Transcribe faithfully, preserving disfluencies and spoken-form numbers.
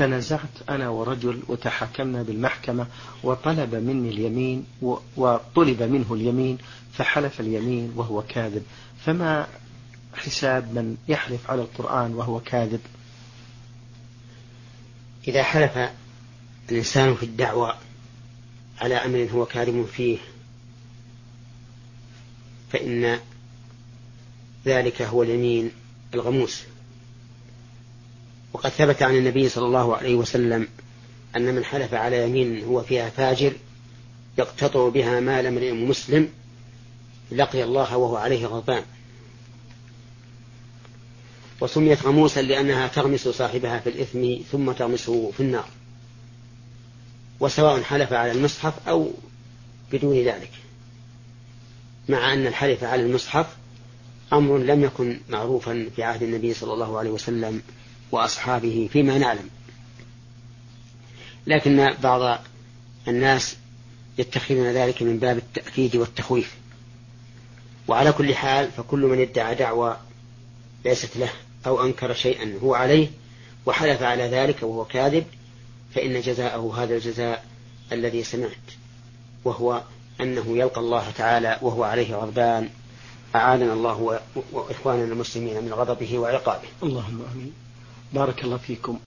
تنازعت أنا ورجل وتحاكمنا بالمحكمة وطلب مني اليمين وطلب منه اليمين فحلف اليمين وهو كاذب، فما حساب من يحلف على القرآن وهو كاذب؟ إذا حلف الإنسان في الدعوة على أمر هو كاذب فيه فإن ذلك هو اليمين الغموس. وقد ثبت عن النبي صلى الله عليه وسلم أن من حلف على يمين هو فيها فاجر يقتطع بها مال امرئ مسلم لقي الله وهو عليه غضبان. وسميت غموسا لأنها تغمس صاحبها في الإثم ثم تغمسه في النار، وسواء حلف على المصحف أو بدون ذلك، مع أن الحلف على المصحف أمر لم يكن معروفا في عهد النبي صلى الله عليه وسلم وأصحابه فيما نعلم، لكن بعض الناس يتخذون ذلك من باب التأكيد والتخويف. وعلى كل حال فكل من ادعى دعوى ليست له أو أنكر شيئا هو عليه وحلف على ذلك وهو كاذب فإن جزاءه هذا الجزاء الذي سمعت، وهو أنه يلقى الله تعالى وهو عليه غضبان. أعاننا الله وإخواننا المسلمين من غضبه وعقابه. اللهم آمين. بارك الله فيكم.